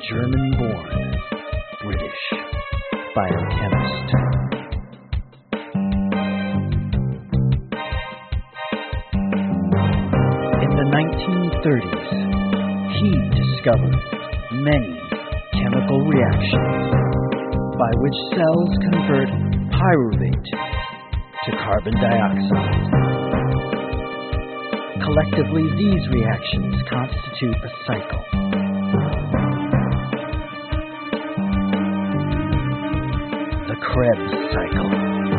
German-born, British biochemist. In the 1930s, he discovered many chemical reactions by which cells convert pyruvate to carbon dioxide. Collectively, these reactions constitute a cycle. The Krebs cycle.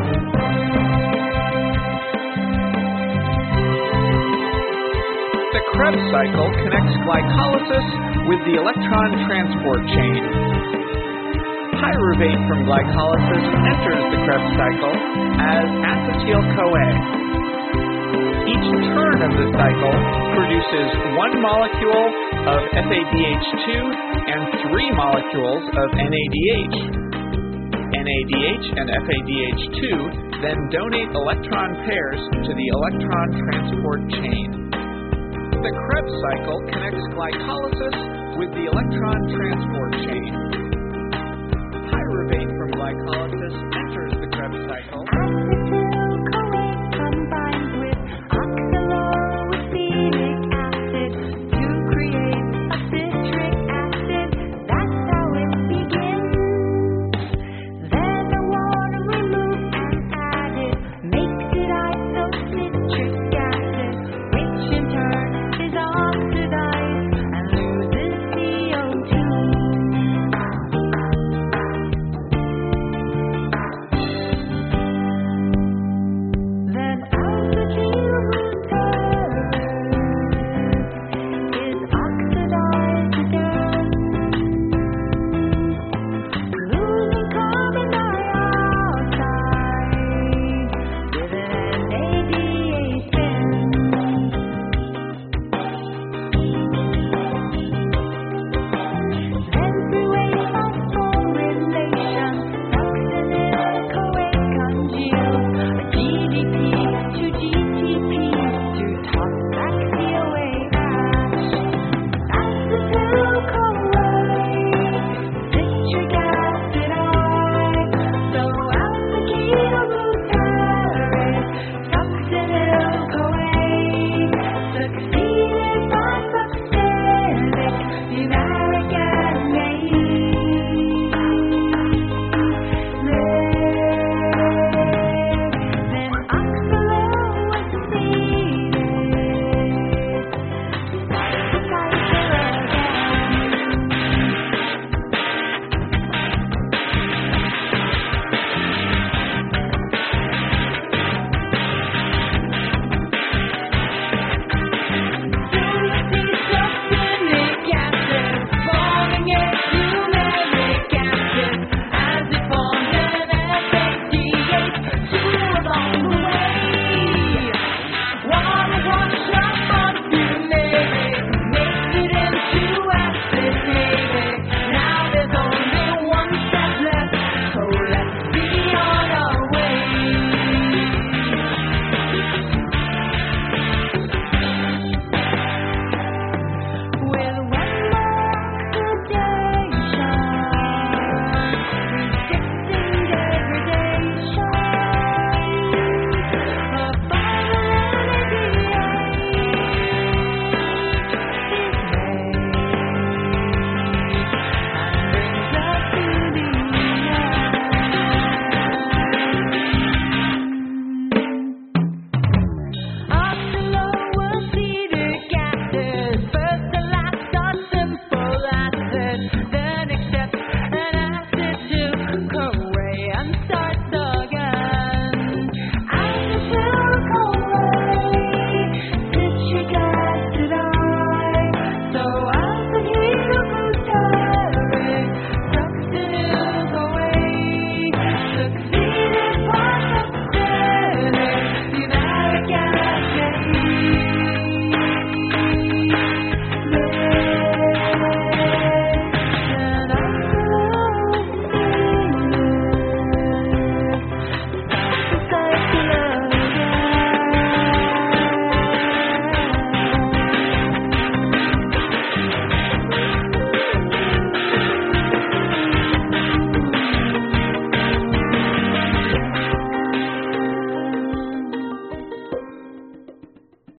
The Krebs cycle connects glycolysis with the electron transport chain. Pyruvate from glycolysis enters the Krebs cycle as acetyl-CoA. Each turn of the cycle produces one molecule of FADH2 and three molecules of NADH. NADH and FADH2 then donate electron pairs to the electron transport chain. The Krebs cycle connects glycolysis with the electron transport chain. Pyruvate from glycolysis